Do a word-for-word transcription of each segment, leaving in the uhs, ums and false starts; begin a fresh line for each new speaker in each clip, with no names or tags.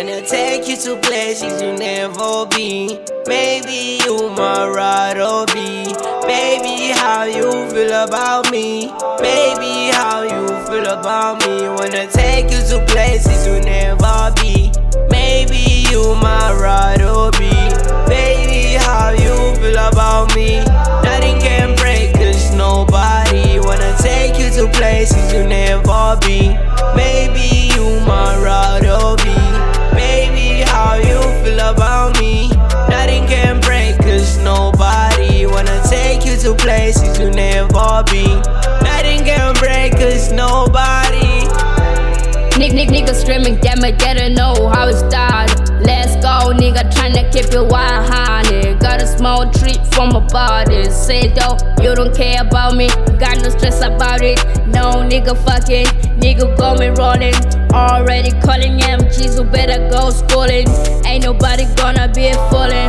Wanna take you to places you never been. Maybe you my ride or be. Baby, how you feel about me? Baby, how you feel about me? Wanna take you to places you never be. Maybe you my ride or be. Baby, how you feel about me? Nothing can break us, nobody. Wanna take you to places you never been. Maybe you my ride or be. Baby, how you feel about me? Nothing can break us, nobody. Wanna take you to places you never been. Nothing can break us, nobody.
Nick, nick, nigga screaming, damn it, gotta know how it started. Let's go, nigga, tryna keep it one hundred. Got a small treat from my body. Say though, you don't care about me, got no stress about it. No nigga fucking, nigga got me rolling. Already calling M Gs, who better go schooling. Ain't nobody gonna be fooling.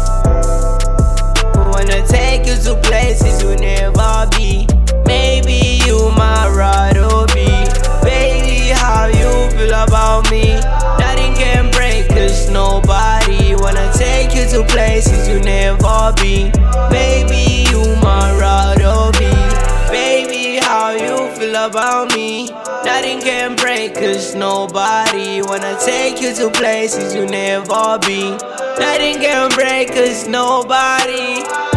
Wanna take you to places you never be. Maybe you my ride or be. Baby, how you feel about me? Nothing can break us, nobody. Wanna take you to places you never been. Baby, you my ride or be. Baby, how you feel about me? Nothing can break us, nobody. Wanna take you to places you never been. Nothing can break us, nobody.